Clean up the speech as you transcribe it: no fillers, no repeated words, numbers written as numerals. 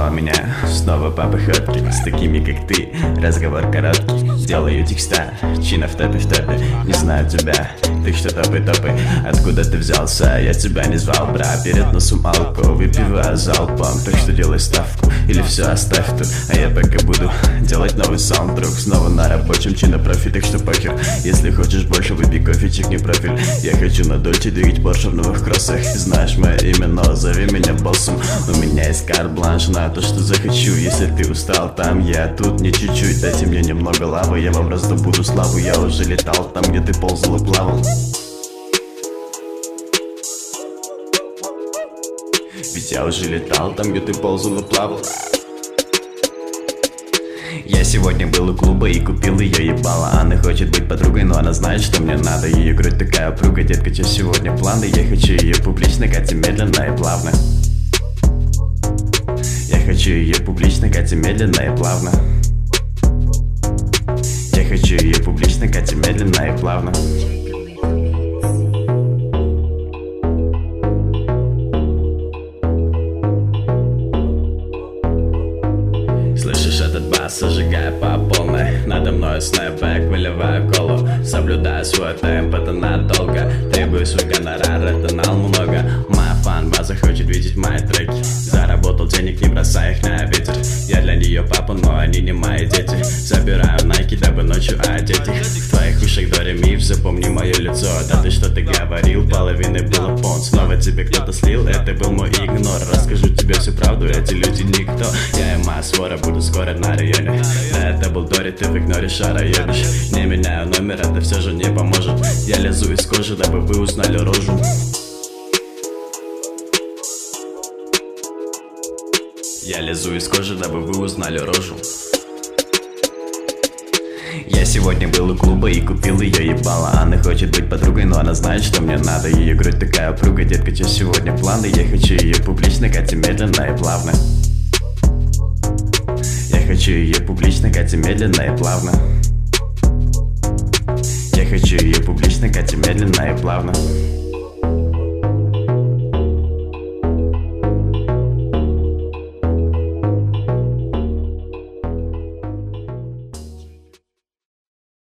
назвал меня снова по походке. С такими, как ты, разговор короткий. Делаю текста, чина в топе. Не знаю тебя, ты что топы. Откуда ты взялся, я тебя не звал, бра. Перед носом алко, выпиваю залпом. Так что делай ставку, или все оставь тут. А я пока буду делать новый саундтрек. Снова на рабочем чинопрофи, так что похер. Если хочешь больше, выпей кофе, чекни профиль. Я хочу на дольче двигать Порше в новых кроссах. Знаешь мое имя, но зови меня боссом. У меня есть карт-бланш на то, что захочу. Если ты устал, там я, тут не чуть-чуть. Дайте мне немного лавы, я вам раздобуду славу. Я уже летал там, где ты ползал и плавал. Ведь я уже летал там, где ты ползал и плавал. Я сегодня был у клуба и купил ее ебало. Она хочет быть подругой, но она знает, что мне надо. Ее грудь такая упругая, детка, что сегодня планы? Я хочу ее публично, Катя, медленно и плавно. Я хочу ее публично, Катя, медленно и плавно. Я хочу ее публично, Катя, медленно и плавно. Слышишь этот бас, зажигая по полной. Надо мной снэпбэк, выливаю колу. Соблюдаю свой темп, это надолго. Требую свой гонорар, это нал много. Моя фан-база хочет видеть мои треки. Заработал денег, не бросай их на ветер. Я для нее папа, но они не мои дети. Забираю найки, дабы ночью одеть их. В твоих ушах до ре ми, запомни мое лицо. Да ты что-то говорил, половины было пон. Снова тебе кто-то слил, это был мой игнор. Расскажу тебе всю правду, эти люди никто. Я и моя свора, буду скоро на районе. Да, это был Дори, ты в игноре шара едешь. Не меняю номер, это все же не поможет. Я лезу из кожи, дабы вы узнали рожу. Я лезу из кожи, дабы вы узнали рожу. Я сегодня был у клуба и купил ее ебало. Она хочет быть подругой, но она знает, что мне надо. Ее грудь такая упругая, детка, что сегодня планы? Я хочу ее публично, Катя, медленно и плавно. Я хочу ее публично, Катя, медленно и плавно. Я хочу ее публично, Катя, медленно и плавно.